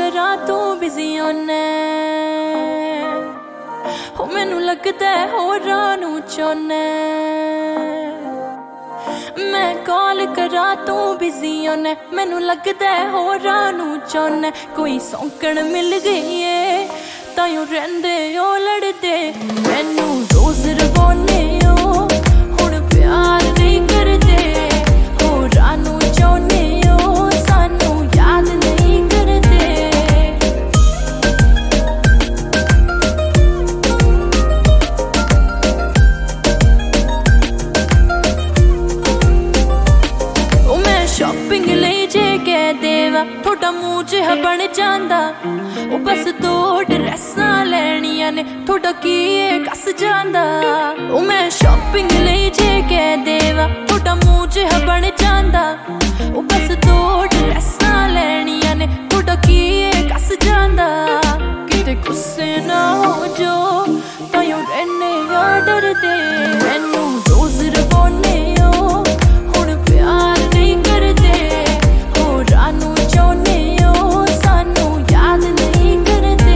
करा तू बिजी होने हो, मैनू लगदा है होरां नू चाहुन्ने। मैं कॉल करा तू बिजी होने, मैनू लगदा है होरां नू चाहुन्ने। कोई सौंकण मिल गई है ताइयों रहिंदे ओ लड़दे, मैनू रोज रवाने ओ हुण प्यार नहीं करदे। होरां नू चाहुन्ने ओ सानू याद नहीं करदे। ओ मैं शॉपिंग लई जे कह देवा थोड़ा मूंह जिहा बन जांदा। ओ बस दो ड्रेसां लैणियां ने थोड़ा की कस जांदा। ओ मैं शॉपिंग लई जे कह देवा थोड़ा मूंह जिहा बन जांदा। ओ बस दो ड्रेसां लैणियां ने थोड़ा की कस जांदा। किते गुस्से ना हो जो ताइयों रहने या डरदे, मैनू रोज रवाने ओ हुण प्यार नहीं करदे। होरां नू चाहुन्ने ओ सानू याद नहीं करदे।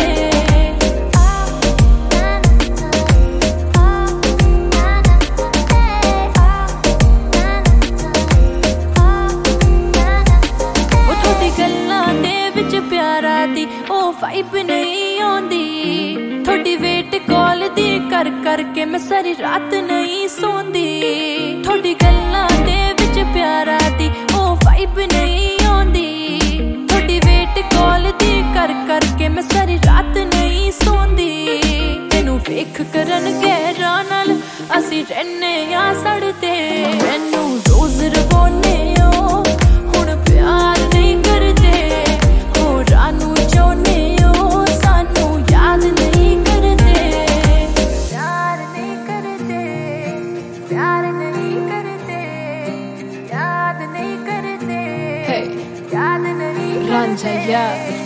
ओ थोड़ी गल्लां दे विच प्यारा दी ओ वाइब नहीं आउंदी। थोड़ी वेट कॉल दी कर करके मैं सारी रात नहीं सोंदी। थोड़ी गल्लां दे विच प्यारा दी ओ वाइब नहीं आउंदी। थोड़ी वेट कॉल दी कर करके मैं सारी रात नहीं सोंदी। तैनू वेख करन गैरां नाल असीं रहने आ सड़दे, मैनू रोज रवाने ओ हुण प्यार नहीं करदे। होरां नू चाहुन्ने ओ सानू याद नहीं करदे। प्यार नहीं करदे, प्यार नहीं करदे, याद नहीं करदे, याद नहीं करदे। Ranja, yeah.